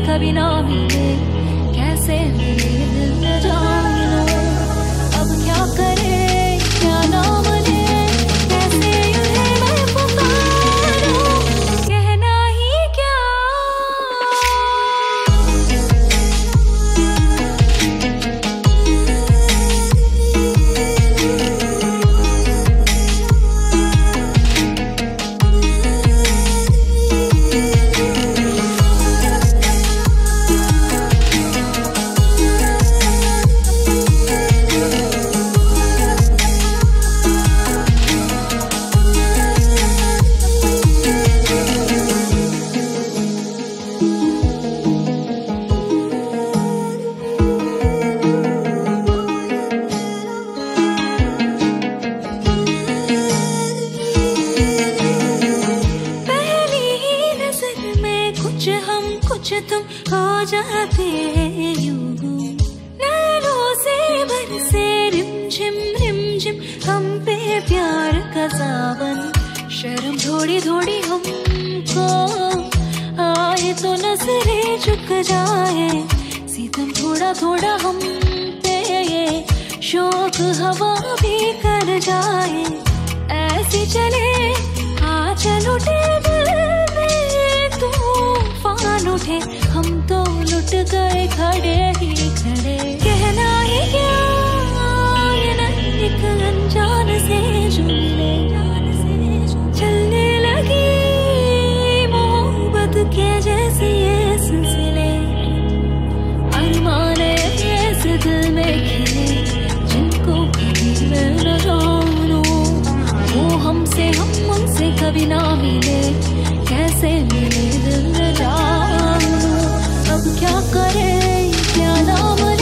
कभी ना मिले, कैसे मिले दिल न जानो। अब क्या करे क्या ना मने, कैसे उन्हें मैं पुकारूं, कहना ही क्या। कुछ तुम हो जाते यूं, नैनों से बरसे रिमझिम हम पे प्यार का सावन। शर्म थोड़ी थोड़ी हमको आए तो नजरें झुक जाए, सितम थोड़ा थोड़ा हम पे ये शौक हवा भी कर जाए। ऐसी चले चल उठे दिल में तूफान उठे, हम तो लुट गए खड़े ही खड़े। कहना ही क्या ये न एक अनजान से जो मिले, चलने लगी मोहब्बत के जैसे ये सिलसिले। अरमाने ऐसे दिल में खिले जिनको कभी मैं न जानूं, वो हमसे हम उनसे कभी ना मिले, कैसे मिले दिल न जानूं। अब क्या करे क्या नाम